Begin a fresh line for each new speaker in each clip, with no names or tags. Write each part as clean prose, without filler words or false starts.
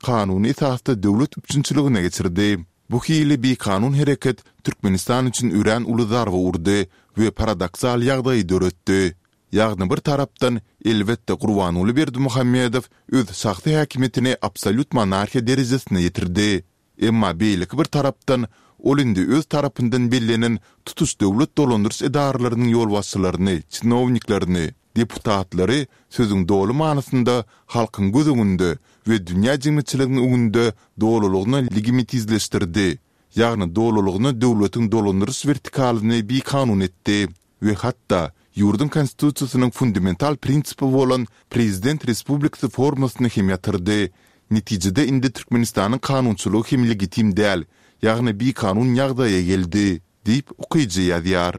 kanuni esasda döwlet üçinçiligine geçirdi. Bu hili bir kanun hareket Türkmenistan için üren uluzar we urdy we paradoksal ýagdaý döretdi. Ýagny bir tarapdan elbetde Gurbanuly Berdimuhammedow öz şahsy häkimetini absolut monarxiya derejesine ýetirdi. Emma beýlik bir tarapdan olindi öz tarapyndan bellenen tutuş döwlet dolandyrys edaralarynyň ýolbaşçylaryny, çinovniklaryny, deputatlary sözüň dolu manysynda halkyň gözüňünde we dünýä jemgyýetçiliginiň öňünde dolulugyny legitimizleşdirdi. Ýagny dolulugyny döwletiň dolandyrys vertikalyny bir kanun etdi we hatda ýurdun konstitusiýasynyň fundamental prinsipi bolan prezident respublikasy formasyny hem ýatyrdy. Netijede indi Türkmenistanyň kanunçylygy hem legitim däl, ýagny bir kanun ýagdaýa geldi, diýip okyjy ýazýar.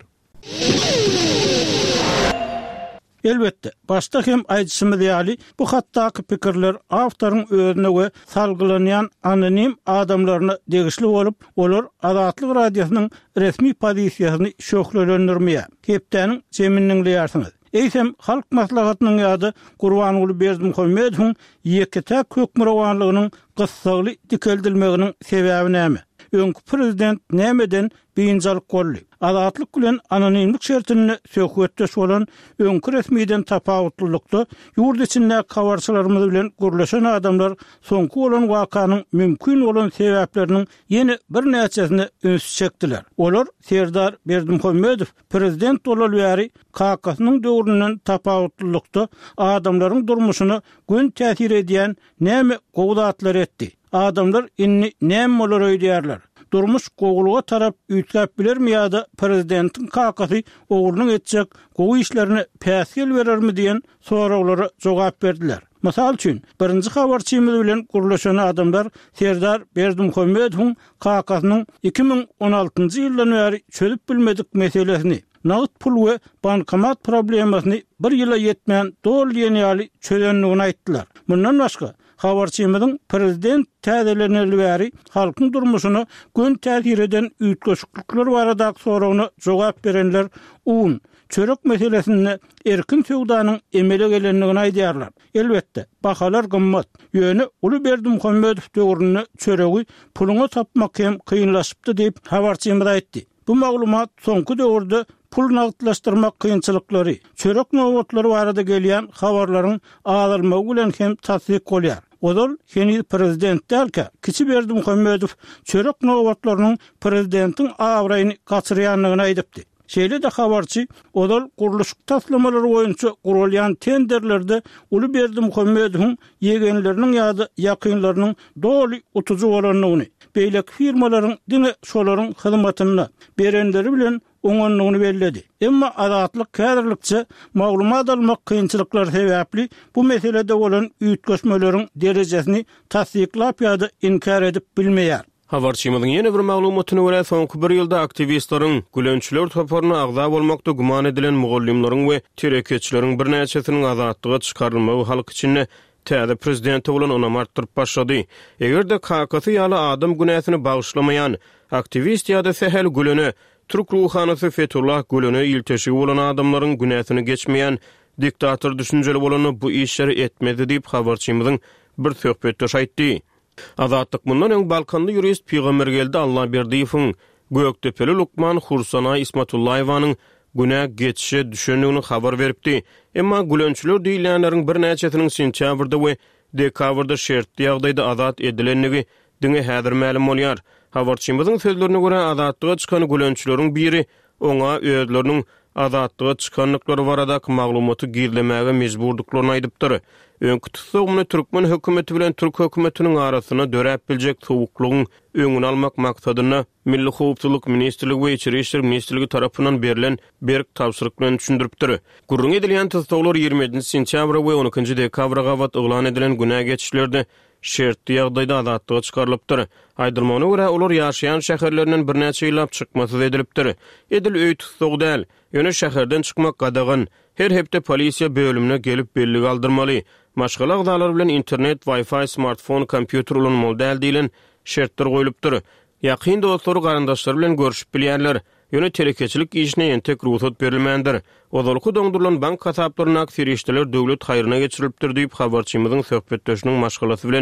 Elbette, başta hem aýdysymyz ýaly, bu hatdaky pikirler awtoryň özüne we salgylanayan anonim adamlaryna degişli bolup, olar Azatlyk radiosynyň resmi pozisiýasyny şohlanyrmaya, hepdeniň zemininiň ýarsyňyz. Eýsem halk maslahatynyň ýady Gurbanuly Berdimuhammedowyň ýekete kökmürawanlygynyň gysgaly dikeldilmeginiň sebebi näme? Öňkü prezident nämeden beýinjalyk golly? Azatlyk bilen anonimlik şertini söhbetdeş bolan öňkü resmiden tapawutlykda ýurt içinde kawarçylarymyz bilen gürleşen adamlar soňky bolan wakanyň mümkin bolan sebäpleriniň ýene bir näçesini öňsüz çekdiler. Olar Serdar Berdimuhammedow prezident bolan bäri KK'synyň döwründen tapawutlykda adamlaryň durmuşyny gün täsir edýän näme gowdatlar etdi. Adamlar inni näme bolar öýdýärler? Durmuş gowuluga tarap üýtläp bilermi ýa-da prezidentin kakasy ogurlyk etjek gowy işlerini päsgel berermi diýen sorawlara jogap berdiler. Mysal üçin, birinji habarçymyz bilen gurlaşan adamlar Serdar Berdimuhammedowyň kakasynyň 2016-njy ýyldan bäri çözüp bilmedik meselesini, nağıt pul we bankomat problemasyny bir ýyla ýetmän dol ýeni çözenligini aýtdylar. Bundan başga habarçymyzyň prezident täzeleneli bäri halkyň durmuşyny gün täsir eden üýtgeşiklikler barada sorawyna jogap berenler un çörek meselesini erkin sowdanyň emele gelenligini aýdýarlar. Elbetde, bahalar gymmat. Ýöne Uly Berdimuhammedow döwrüne çöregi puluňa tapmak hem kynlaşypdy diýip habarçymyz aýtdy. Bu maglumat soňky döwürde pul nagtlaşdyrmak kynçylyklary, çörek nowatlary barada gelýän habarlaryň azalmagy bilen hem tasdik bolýar. Odol yeni prezident derke, kiçi Berdimuhammedow çörek nowatlarynyň prezidentin awraýyny gaçyrýanlygyny aýdypdy. Şeýle de habarçy, odol guruluşyk taslamalary boýunça gurulýan tenderlerde Uly Berdimuhammedowyň ýegenleriniň ýa-da ýakynlarynyň doly utuju bolanyny, beýlek firmalaryň dine şolaryň hyzmatyna berenleri bilen oňanlygyny belledi. Emma azatlyk käderlikçe maglumat almak kynçylyklar sebäpli bu meselede bolan üýtgeşmeleriň derejesini tasdiklap ýa-da inkar edip bilmeýär.
Habarçymyzyň ýene bir maglumatyna görä soňky bir ýylda aktivistlaryň gülönçüler toparyna agza bolmakda guman edilen mugallimlaryň we tereketçileriň bir näçesiniň azatlyga çykarylmagy halk içinde täze prezidenti bolan onam artdyryp başlady. Egerde KK'sy ýaly adam günäsini bagyşlamaýan aktivist ýa-da Sehel Gülöne, Türk ruhanysy Fethullah Gülöne ilteşigi bolan adamlaryň günäsini geçmeýän diktator düşünjeli bolany bu işleri etmedi diýip habarçymyzyň bir söhbetdeş aýtdy. Azatlyk bundan öň Balkanly jurist Peygambergeldi Allaberdiýewiň Gökdepeli Lukman Hursana İsmatullaýewanyň günä geçişe düşenligini habar beripdi. Emma gülönçüler diýilýänleriň bir näçesiniň sentýabrda we dekabrda şertli ýagdaýda azat edilenligi diňe häzir ma'lum bolýar. Habarçymyzyň sözlerine görä azatlyga çykan gülönçüleriň biri oňa özleriniň azatlyga çykanlyklary baradaky maglumaty girlemäge mejburdyklaryny aýdypdyr. Öňkü tutsagyny Türkmen hökümeti bilen Türk hökümetiniň arasyna döräp biljek sowuklugyň öňüni almak maksadyna Milli Howpsuzlyk Ministrligi we Içeri işler Ministrligi tarapyndan berilen berk tapşyryk bilen düşündiripdir. Gurrun edilýän tutsagylar 20 sentýabr we 12 dekabrga wagt oglan edilen günä geçişlerde şertli ýagdaýda azatlyga çykarylypdyr. Aýdylmagyna görä olar ýaşaýan şäherlerinden bir näçe ýyllap çykmasy edilipdir. Edil öý tutsagy däl, ýöne şäherden çykmak gadagyn. Her hepde polisiýa bölümine gelip belli galdyrmaly. Maşgala agdalar bilen internet, Wi-Fi, smartphone, kompýuter ulanmaly däl diýilen şertler goýulypdyr. Ýakyn dostlary garandaşlar bilen görüşip bilýärler. Ýöne tereketçilik işine entek ruhsat berilmändir. Ozalky doňdurulan bank hasaplaryna firişdeler döwlet haýryna geçirilipdir diýip habarçymyzyň söhbetdeşiniň maşgalasy bilen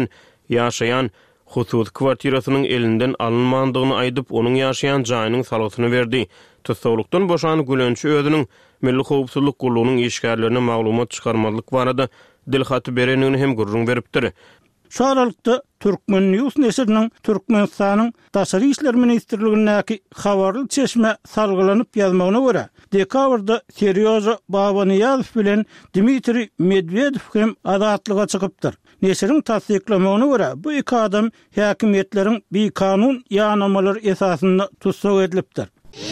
ýaşaýan husus kwartirasynyň elinden alınmandygyny aýdyp onuň ýaşaýan jaýynyň salatyny berdi. Tutsawlukdan boşan Gülençi özüniň Milli Howpsuzlyk Gurulunyň işgärlerine maglumat çykarmalyk barada dilhaty berenini hem gurrun beripdir.
Şu aralıkta Türkmen News nesirinin Türkmenistan'ın Daşary işler ministrligindäki habarly çeşme salgylanyp ýazmagyna görä, dekabrda Seryoza Babanyazov bilen Dmitri Medvedev hem azatlyga çykypdyr. Nesiriň tasdiklamagyna görä, bu iki adam häkimetleriň bir kanun ýanamalar esasynda tutsak edilipdir.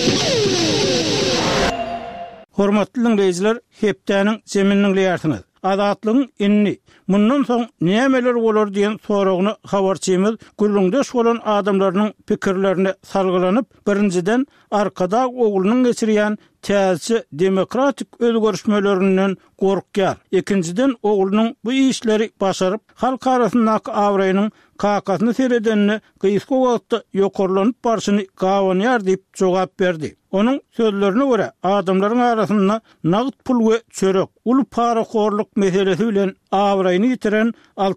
Hormatly dinleýijiler, hepdäniň zemininiň ýartyny azatlygyň inni mundan soň nämeler bolar diýen soragyny habarçymyz gurrundaş bolan adamlarynyň pikirlerini salgylanyp, birinciden arkada oglunyň geçirýän täze demokratik özgörüşmelerinden gorkýar. Ikinciden oglunyň bu işleri başaryp halk arasyndaky awraýynyň kakasyny seredenini gysga wagtda ýokarlanyp barşyny gawanýar diýip jogap berdi. Onun sözlerine göre adamların arasında nağıt pul ve çörek, ulu para korluk meselesi bilen awraýyny ýitiren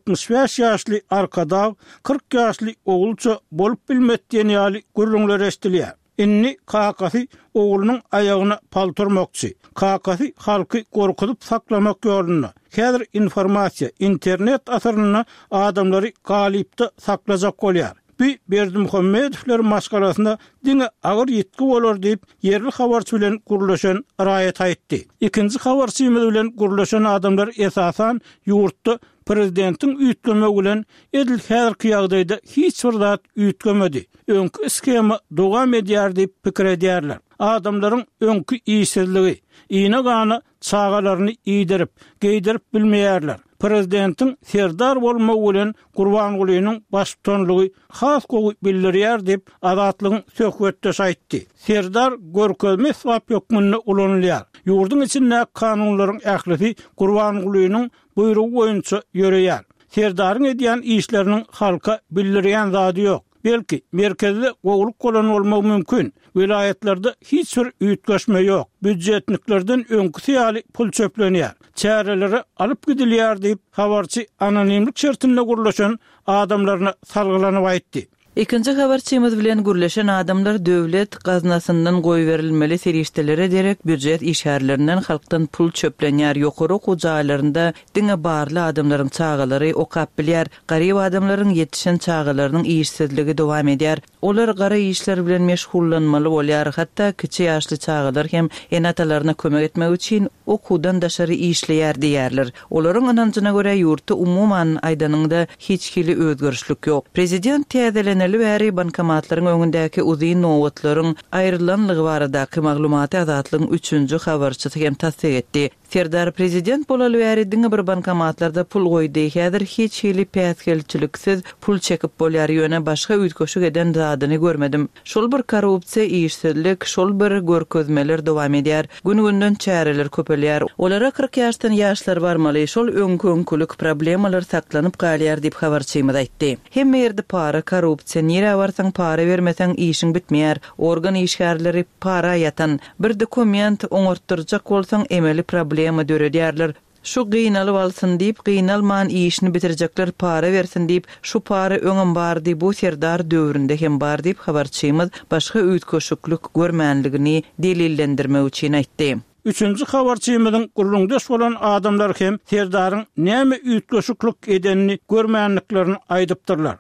65 ýaşly arkadaw 40 ýaşly oğulça bolup bilmetdiýen ýaly gurrunlar eşdilýär. Inni kakasy oğlunyň aýagyna paltyrmakçy. Kakasy halky gorkutup saklamak ýolunda. Häzir informasiýa internet asyryna adamlary galypda saklajak bolýar. Berdimuhammedowler maşgalasynda diňe agyr ýetki bolar diýip yerli habarçy bilen gurulşan raýat aýtdy. Ikinji habarçymyz bilen gurulşan adamlar esasan ýurtda prezidentiň üýtgeme bilen edil häzirki ýagdaýda hiç bir zat üýtgemedi. Öňkü skema dowam edýär diýip pikir edýärler. Adamlaryň öňkü iýsizligi, iýne gany çağalaryny iýdirip, geýdirip bilmeýärler. Prezidentin serdar bolmagy bilen Gurbangulynyň baş tutanlygy has gowy bildirýär diýip azatlygyň söhbetde aýtdy. Serdar görkezme swap ýokmuny ulanylýar. Ýurdun içinde kanunlaryň ählisi Gurbangulynyň buyrugy boýunça ýöreýär. Serdaryň edýän işleriniň halka bildirýän zady ýok. Belki merkezde gowluk bolan bolmagy mümkin. Vilayetlerde hiç bir üýtgeşme ýok. Büdjetniklerden öňkü ýaly pul çöplenýär. Çäreleri alyp gidilýär diýip habarçy anonimlik şertinde gurulşan adamlaryna salgylanyp aýtdy.
İkinci habarçymyz bilen gürleşen adamlar döwlet gaznasyndan goý berilmeli serişdelere derek büdjet işgärlerinden halkdan pul çöplenýär. Ýokary okuw jaýlarynda diňe barly adamlaryň çağalary okap bilýär. Garyp adamlaryň ýetişen çağalarynyň işsizligi dowam edýär. Olar gara işler bilen meşgullanmaly bolýar. Hatda kiçi ýaşly çağalar hem enatalaryna kömek etmek üçin okuwdan daşary işleýär diýerler. Olaryň anancına görä ýurtda umumyň aýdanyňda hiç kili özgörüşlik ýok. Prezident täzelenen Bäri bankomatlaryň öňündäki uzyn nowatlaryň aýrylanlygy baradaky maglumaty azatlygyň 3-nji habarçysy hem tasdik etdi. Serdar prezident bolaly bäri diňe bir bankomatlarda pul goýdy. Häzir hiç hili päsgelçiliksiz pul çekip bolýar ýöne başga üýtgeşik eden zadyny görmedim. Şol bir korrupsiýa, işsizlik, şol bir görkezmeler dowam edýär. Gün-günden çäreler köpelýär. Olara 40 ýaşdan ýaşlar barmaly. Şol öňkünkilik problemalar saklanyp galýar diýip habarçymyz aýtdy. Hemme ýerde para, korrupsiýa, nire barsaň para bermeseň işiň bitmeýär. Organ işgärleri para ýatan. Bir dokument oňortdurjak bolsaň emeli problema döredýärler. Şu gıynalı alsın deyip, gıynalman işini bitirjekler, para versin deyip, şu para öňüm bardy, bu serdar döwründe hem bar deyip habarçymyz başga üýtgeşiklik görmänligini delillendirmek üçin aýtdy.
Üçüncü habarçymyzyň gurrundaş bolan adamlar hem serdaryň näme üýtgeşiklik edenini görmänliklerini aýdypdyrlar.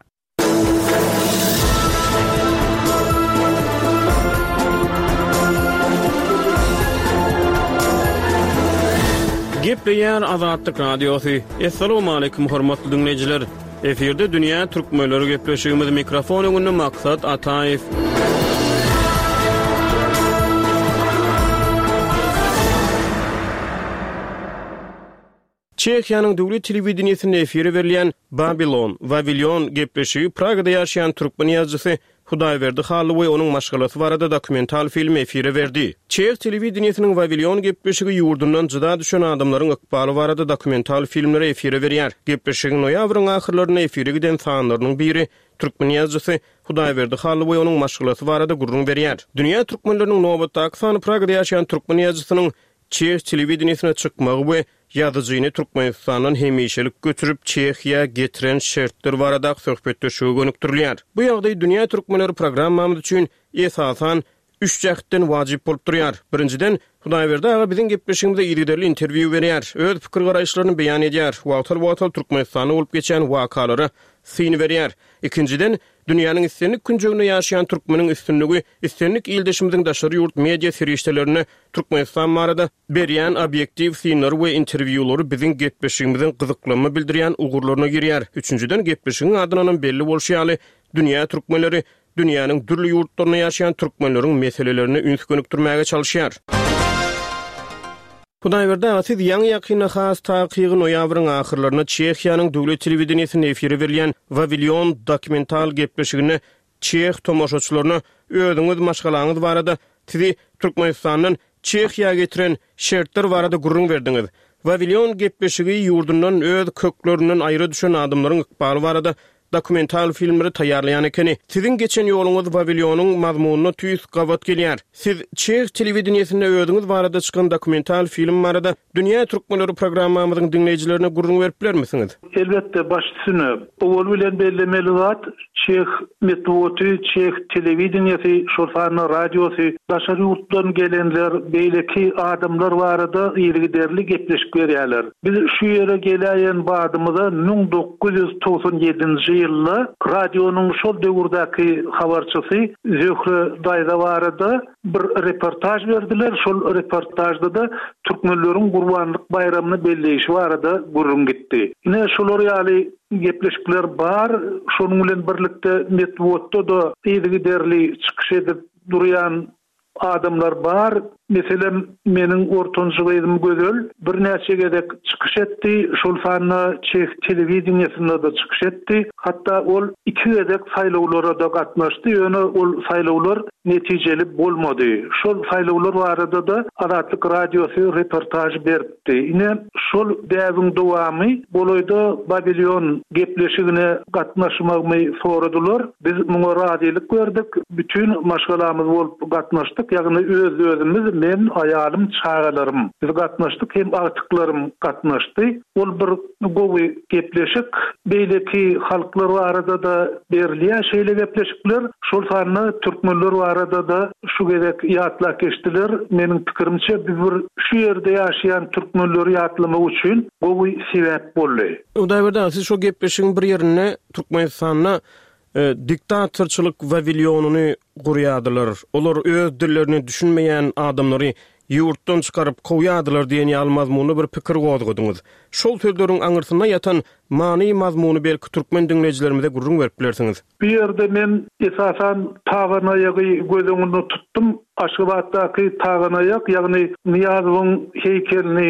Gepleýär Azatlyk radiosu. Assalamu alaykum hormatly dinleýijiler. Eferde dünýä türkmenleri gepleşigimiz mikrofon öňünde Maksat Ataýew. Çekiýanyň döwlet telewizionyny efire berilýän Vavilon gepleşigi Pragada ýaşaýan türkmen ýazgysy Hudaýberdi Halywy onuň maşgalasy barada dokumental film efire berdi. Çek telewizionynyň Vavilon gepleşigi ýurdundan jyda düşen adamlaryň ykbaly barada dokumental filmleri efire berýär. Gepleşigiň noýabryň ahyrlaryna efire giden sanlarynyň biri türkmen ýazgysy Hudaýberdi Halywy onuň maşgalasy barada gurrun berýär. Dünýä türkmenleriniň nowatdaky sany Pragada ýaşaýan türkmen ýazgysynyň Çeх televizionyna çykmagy we ýazyjyny Türkmenistandan hemişelik götürüp Çehiýa getiren şertler barada söhbetleşige gönükdirilýär. Bu ýagdaý dünýä türkmenleri programmamyz üçin esasan 3 jähitden wajyp bolup durýar. Birinciden, Hudaýberde aga biziň gepleşigimizde ýerli interwiu berýär, öz pikir garaýşlaryny beýan edýär, wagtal Türkmenistanda bolup geçen wakalary syny berýär. İkinciden, dünýäniň islenlik künjeginde ýaşaýan türkmeniň üstünligi, islenlik ildeşimiziň daşary ýurt media serişdelerini Türkmenistan barada berýän objektiw synlar we interwiulary biziň gepleşigimiziň gyzyklygyny bildirýän ugurlaryna girýär. Üçünciden, gepleşigiň adynyň belli bolşy ýaly dünýä türkmenleri dünýäniň türli ýurtlaryna ýaşaýan türkmenleriň meselelerini üns gönükdirmäge çalışýar. Hudaýberde siz ýaňy ýakyna has taýygy noýabryň ahyrlaryna Çehiýanyň döwlet telewizionsyny efire berilýän Vavilyon dokumental gepleşigini Çeh tomoşaçylaryna özüňiz maşgalaňyz barada sizi Türkmenistanyň Çehiýa getiren şertler barada gurrun berdiňiz. Vavilyon gepleşigi ýurdundan öz köklerinden aýry düşen adamlaryň ykbaly barada dokumental filmleri taýýarlayan ekeni. Sizin geçen ýoluňyz Vavilyonyň mazmunyna tüýs gawat gelýär. Siz Çeх televizionyny öýdüňiz barada çykan dokumental film barada dünýä türkmenleri programmamyzyň dinleýijilerine gurrun beripler misiniz?
Elbetde başçysyny owul bilen bellemeli zat Çeх metodi, Çeх televizionyny, şolfany radiosy, daşary ýurtdan gelenler, beýleki adamlar barada ýergiderli gepleşip berýärler. Biz şu ýere gelýän badymyza 1997-nji ýylda radionuň şol döwürdäki habarçysy Zöhre Daýda barada bir reportaj berdiler. Şol reportajda da türkmenleriň Gurbanlyk bayramyny belleýişi barada gurrun gitdi. Ine şolar ýaly gepleşikler bar, şonuň bilen birlikde networkda da ýergiderli çykyş edip durýan adamlar bar. Meselem meniň ortanjy gyzym Gözel bir näçe gedek çykyş etdi. Şol fany Çeх televizionyny da çykyş etdi. Hatda ol 2 gedek saýlawlara da gatnaşdy. Ýöne ol saýlawlar netijeli bolmady. Şol saýlawlar barada da Azatlyk radiosy reportaj berdi. Ine şol däwiň dowamy bolaýda Vavilyon gepleşigine gatnaşmagymy soradylar. Biz muňa radylyk berdik. Bütün maşgalamyz bolup gatnaşdyk. Ýagny özümiz men aýalym çağalarym biz gatnaşdyk, hem artyklarym gatnaşdy. Ol bir gowy gepleşik beýleki halklar arada da berilýän şeýle gepleşikler. Şol sany türkmenler arada da şu gerek ýatlak geçdiler. Meniň pikirimçe bir şu ýerde ýaşaýan türkmenleri ýatlamak üçin gowy sebäp boldy.
Hudaýberde siz şu gepleşigiň bir ýerine Türkmenistanyna diktatorçylyk Vavilyonyny gurýadylar. Olar öz dillerini düşünmeýän adamlary ýurtdan çykaryp kowýadylar diýen ýalmazmuny bir pikir gozgadyňyz. Şol sözleriň aňyrsyna ýatan many mazmuny belki türkmen dinleýijilerimize gurrun berip bilersiňiz.
Bir ýerde men esasan Tağanaýagy gözüňde tutdum. Aşgabatdaky Tağanaýak, ýagny Niýazowyň heykelini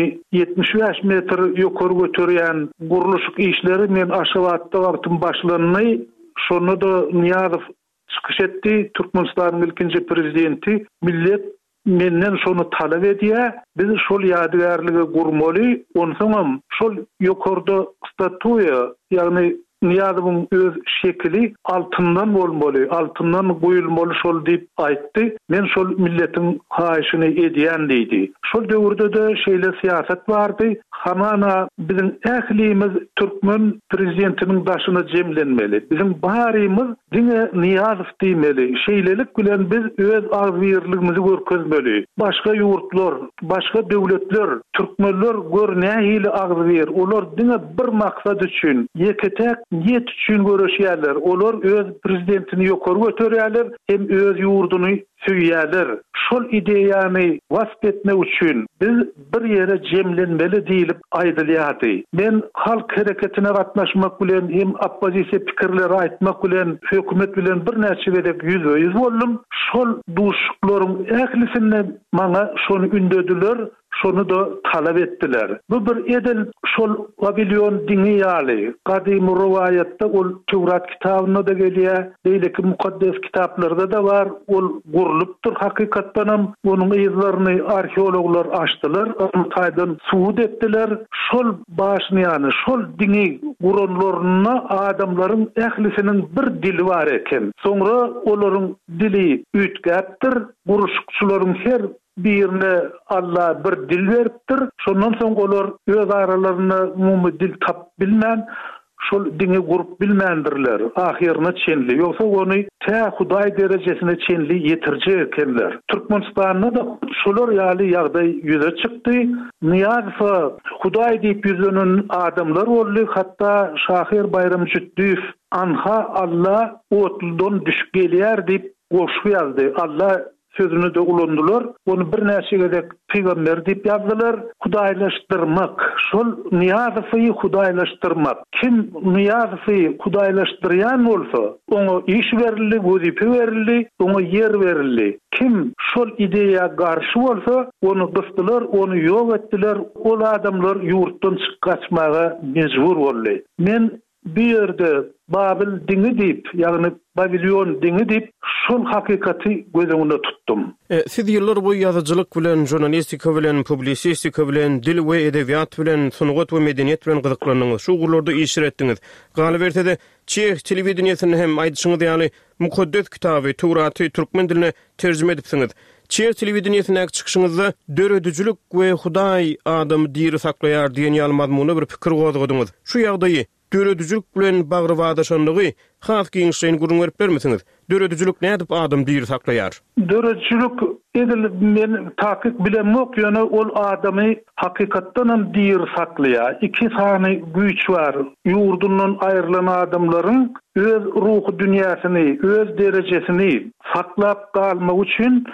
75 metr ýokary götürýän guruluşyk işleri men Aşgabatda wagtym başlanyny şonu da Niýazow çykyş etdi. Türkmenistanyň ilkinji prezidenti millet menden şonu talep edýär. Biz şol ýadygärligi gurmaly. Onsoňam şol ýokarda statuya, ýagny Niýazowyň öz şekli altyndan bolmaly, altyndan goýulmaly şol diýip aýtdy. Men şol milletiň haýyşyny edýän diýdi. Şol döwürde de şeýle siýasat bardy. Hamana biziň ählimiz türkmen prezidentiniň başyna jemlenmeli. Biziň barymyz diňe Niýazow diýmeli. Şeýlelik bilen biz öz agzyrlygymyzy görkezmeli. Başga ýurtlar, başga döwletler, türkmenler görnähili agzyr. Olar diňe bir maksat üçin, ýeketek niyet üçin görüşýärler. Olar öz prezidentini ýokary götürýärler, hem öz ýurduny süýýärler. Şol ideýany wasp etmek üçin biz bir ýere jemlenmeli diýilip aýdylýardy. Men halk hereketine gatnaşmak bilen hem oppozisiýa pikirleri aýtmak bilen hökümet bilen bir näçe gedek ýüz boldum. Şol duşuklaryň ählisinde maňa şonu ündediler. Şonu da talep etdiler. Bu bir edil şol Vavilyon dini ýaly. Gadymy riwayatda ol Tewrat kitabyna da gelýär. Beýleki mukaddes kitaplarda da bar. Ol gurulupdyr hakykatdanam. Onuň ýyzlaryny arheologlar açdylar. Taýdan suwud etdiler. Şol başyny ýany şol dini guranlaryna adamlaryň ählisiniň bir dili bar eken. Soňra olaryň dili üýtgäpdir. Guruşukçylaryň her birine Allah bir dil beripdir. Şondan soň olar öz aralaryna umumy dil tap bilmän, şol diňe gurup bilmändirler. Ahirine çenli. Ýoksa ony tä Hudaý derejesine çenli ýetirje ekenler. Türkmenistanda da şolar ýaly ýagdaý ýüze çykdy. Niýazy Hudaý diýip ýüzenen adamlar boldy. Hatda Şahir Bayram Jütdüýew anha Allah otuldan düşüp gelýär diýip goşup ýazdy. Allah sözünü de ulandılar. Onu bir näçegedek peýgamber diýip ýazdylar. Hudaýlaşdyrmak. Şol niýazy hudaýlaşdyrmak. Kim niýazy hudaýlaşdyrýan bolsa, oňa iş berildi, wezipe berildi, oňa ýer berildi. Kim şol ideýa garşy bolsa, onu gysdylar, onu ýok etdiler. Ol adamlar ýurtdan çykaçmaga mejbur boldy. Men bir yerde Babil diňi diýip, ýagny Babilon diňi diýip, şol hakykati gözüňde tutdum.
Siz ýyllar boýy ýazyjylyk bilen, jurnalistika bilen, publisistika bilen, dil we edebiýat bilen, sunugat we medeniýet bilen gyzyklanýyňyz. Şu gurlarda işler etdiňiz. Galibertede Çeх telewizionasyny hem aýdyşyňyz ýaly mukaddes kitaby Turaty türkmen diline terjime edipsiňiz. Çeх telewizionasyna çykyşyňyzda döredüjülük we Hudaý adamy diýri saklaýar diýen ýaly mazmuny bir pikir goýdyňyz. Şu ýagdaýy döredüjülük bilen bagry wadaşanlygy has giňişleýin gurun berip bermesiňiz. Döredüjülük nädip adam diýri saklaýar?
Döredüjülük edilip men takyk bilenmek ýöne ol adamy hakykatdan diýri saklaýar. Iki sany güýç bar. Ýurdundan aýrylan adamlaryň öz ruh dünýäsini, öz derejesini saklap galmak üçin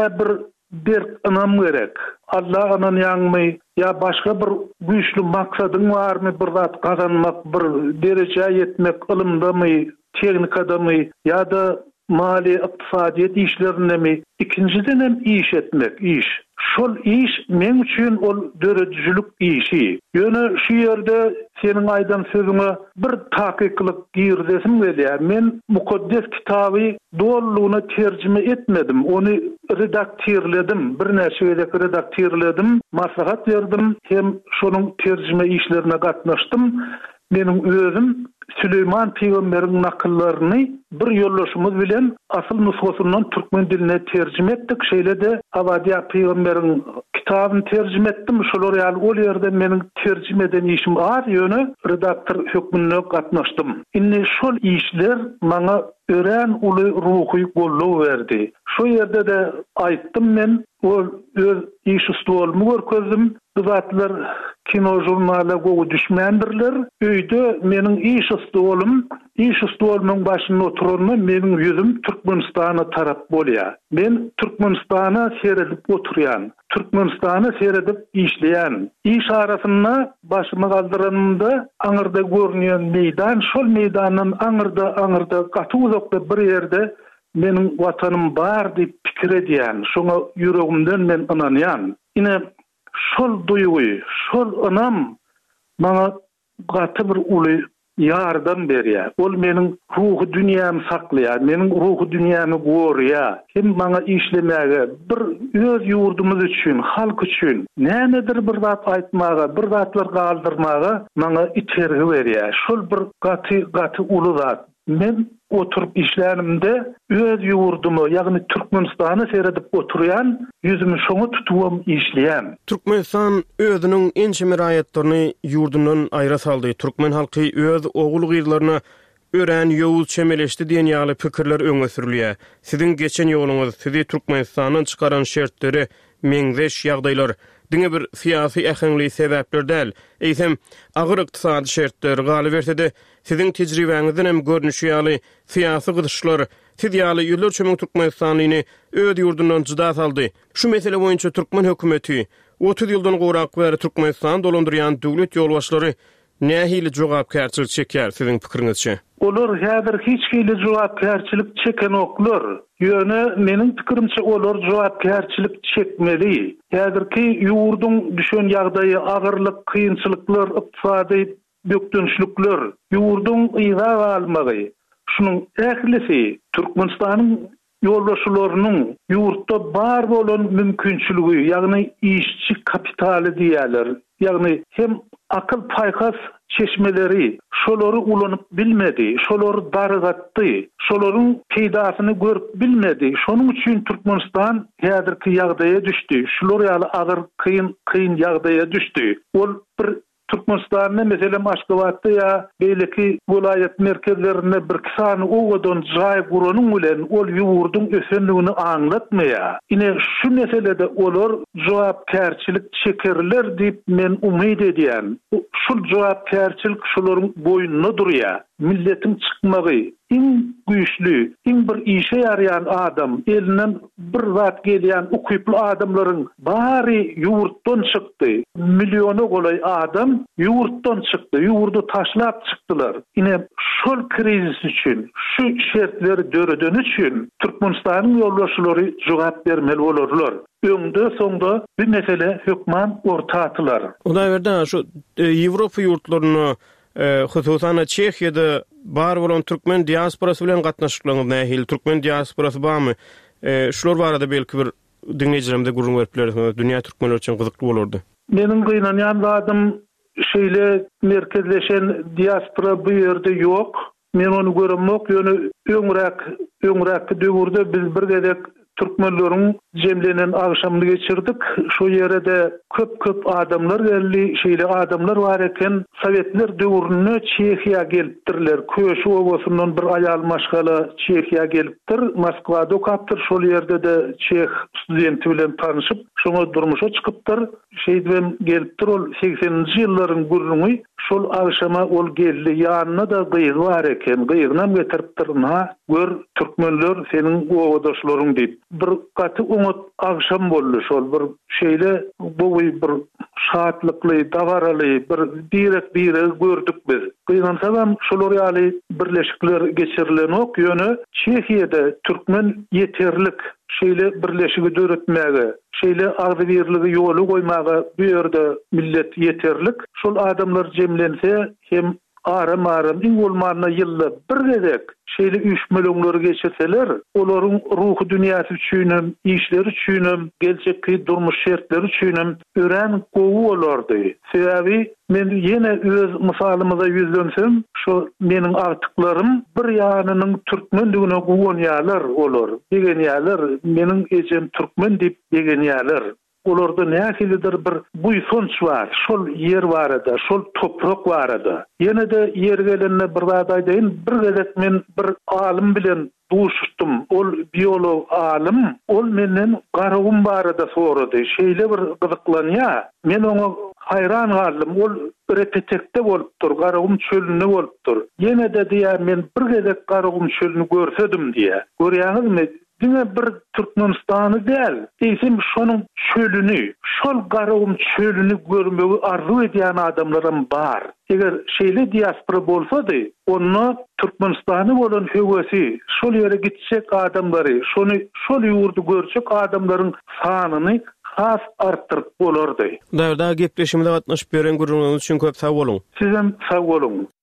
bir anam gerek. Allah anan ýangmy ya başga bir güýçli maksadyň barmy, bir zat gazanmak, bir derece ýetmek, ilmdamy, teknikadamy ýa-da mali ykdysadyýet işlerindemi? İkinciden hem iş etmek, iş. Şol iş men üçin ol döredüjülük işi. Ýöne şu ýerde seniň aýdan sözüňe bir takyklyk girdesim gelýär. Men mukaddes kitaby dollugyna terjime etmedim. Onu redaktirledim. Bir näçe redaktirledim. Maslahat berdim. Hem şonuň terjime işlerine gatnaşdym. Meniň özüm Süleyman Peýgamberiň nakyllaryny bir ýollaşymyz bilen asyl nusgasyndan türkmen diline terjime etdik. Şeýle de Abadiýa Peýgamberiň kitabyny terjime etdim. Şolar ýaly ol ýerde meniň terjime eden işim ar ýöne redaktor hökmünde gatnaşdym. Indi şol işler maňa ören uly ruhy gollaw berdi. Şu ýerde de aýtdym men ol öz iş ustuwalymy görkezdim. Zatlar kino jurnala gowy düşmändirler. Öýde meniň iş ustuwalymyň başynda oturanyny meniň ýüzüm Türkmenistana tarap bolýar. Men Türkmenistana seredip oturýan, Türkmenistana seredip işleýän. İş arasynda başymy galdyranda aňyrda görnýän meýdan, şol meýdanyň aňyrda gaty uzakda bir ýerde meniň watanym bar diýip pikir edýän. Şoňa ýüregimden men inanýan. Ine şol duýgy, şol anam maňa gaty bir uly ýardam berýär. Ol meniň ruhy dünýämi saklaýar, meniň ruhy dünýämi gorýar. Hem maňa işlemäge, bir öz ýurdumyz üçin, halk üçin nämedir bir zat aýtmaga, bir zatlar galdyrmaga maňa itergi berýär. Şol bir gaty uly zat. Men oturup işlerimde öz ýurdumy, ýagny Türkmenistany seredip oturýan, ýüzümi şoňa tutubam işleýän.
Türkmenistan özüniň ençe raýatlaryny ýurdundan aýra saldy. Türkmen halky öz ogul gyrlaryna ören ýowul çemeleşdi diýen ýaly pikirler öňe sürilýär. Siziň geçen ýoluňyz, sizi Türkmenistanyň çykaran şertleri, meňzeş ýagdaýlar, diňe bir syýasy ähengli sebäpler däl. Eýsem, agyr ykdysady şertler galibertede siziň tejribeňizden hem görnüşi ýaly syýasy gyzyşlar, siz ýaly ýyllar çömeň Türkmenistanyny öz ýurdundan juda saldy. Şu mesele boýunça türkmen hökümeti 30 ýyldan gorak bäri Türkmenistan dolandyrýan döwlet ýolbaşçylary nähili jogapkärçilik çekýär siziň pikiriňizçe?
Olar häzir hiç hili jogapkärçilik çeken oklar. Ýöne meniň pikirimçe olar jogapkärçilik çekmeli. Häzirki ýurdun düşen ýagdaýy, agyrlyk, kynçylyklar, ykdysady bökdünçlükler, ýurdun ýyga galmagy. Şunun ählisi Türkmenistanyň ýolbaşçylarynyň ýurtda bar bolan mümkinçiligi, ýagny işçi kapitaly diýerler. Ýagny hem akyl paýkas çeşmeleri, şolary ulanyp bilmedi, şolary dargatdy, şolaryň peýdasyny görüp bilmedi. Şonuň üçin Türkmenistan häzirki ýagdaýa düşdi. Şolar ýaly agyr kyn ýagdaýa düşdi. Ol bir Türkmenistan'da mesela Aşgabat'ta ya beyleki vilayet merkezlerine bir kisany oğudun jay kuronun ulen ol yuvurdun ösenliğini anlatmaya. Yine şu meselede olur jogapkärçilik çekerler deyip men umid ediyen. Şu jogapkärçilik şolaryň boyunna durýar. Milletin çıkmagy, in güýçlü, in bir işe yarayan adam, elinden bir zat gelýän ukuplu adamlaryň bari yurtdan çykdy. Milyona golay adam yurtdan çykdy, yurdu taşlap çykdylar. Ine şol krizis üçin, şu şertleri döredön üçin Türkmenistanyň ýolbaşçylary jogap bermeli bolarlar. Öňde soňda bir mesele hökman ortatylar.
Ona berden şu Ýewropa ýurtlaryny hususan Çehya'da bar bolan Türkmen diasporasy bilen gatnaşyklaryň nähil Türkmen diasporasy barmy? Şular barada belki bir dinleýijilerimde gurrun beripler, dünýä türkmenler üçin gyzykly bolardy.
Meniň gynanýan zadym şeýle merkezleşen diaspora bu ýerde ýok. Men onu göremok, ýöne öňräk döwürde biz bir gedek Türkmenleriň jemlenen agşamdy geçirdik. Şu ýerde köp adamlar geldi, şeýle adamlar bar eken, Sowetler döwrüne Çehiýa gelipdirler. Köşü obasyndan bir aýal maşgala Çehiýa gelipdir. Moskwada okapdyr. Şol ýerde de Çeh studenti bilen tanyşyp, şoňa durmuşa çykypdyr. Şeýdem gelipdir. Ol 80-nji ýyllaryň gurrungy şol agşama ol geldi. Ýanyna da gyýgy bar eken. Gyýgynam getiripdir. Gör Türkmenler seniň owadoşlaryň diýip. Bir gaty umut agşam boldy şol bir şeýle bu bir şatlykly, dawaraly bir direk gördük biz. Gynansam şolar ýaly birleşikler geçirilen ok ýöne Çehiýede Türkmen ýeterlik şeýle birleşigi döretmäge, şeýle agzybirligi ýoly goýmaga bu ýerde millet ýeterlik. Şol adamlar jemlense hem aram in bolmagyna ýylla bir gedek şeýle üýtmeleri geçirseler, olaryň ruhy dünýäsi üçin, işleri üçin, gelecekki durmuş şertleri üçin ören gowy bolardy. Sebebi men ýene öz mysalymyza ýüzlensem, şu meniň artyklarym bir ýanynyň türkmenligine gowanýarlar olar. Degenýärler meniň ejem türkmen diýip degenýärler. Olarda nähilidir bir buýsunç bar, şol ýer barada, şol toprak barada. Ýene de ýer gelenine bir wagtdaýyn bir gezek men bir alim bilen duşdum. Ol biolog alim, ol menden garagym barada sorady. Şeýle bir gyzyklanýar. Men oňa hayran galdım. Ol repetekde bolupdyr, garagym çölünde bolupdyr. Ýene de diýär men bir gezek garagym çölüni görsedim diýär. Görýäňizmi? Dine bir Türkmenistan'ı değil. Esim şonun çölünü, şol garagym çölünü görmegi arzu edýän adamlarym bar. Eger şeýle diaspora bolsady, onu Türkmenistan'ı bolan hewesi, şol ýere gitsek adamlary, şol ýurdu görçek adamlaryň sanyny has artdyryp bolardy.
Dawda gepleşimde gatnaşyp beren gurulmagyňyz üçin köp sag bolun.
Sizem sag bolun.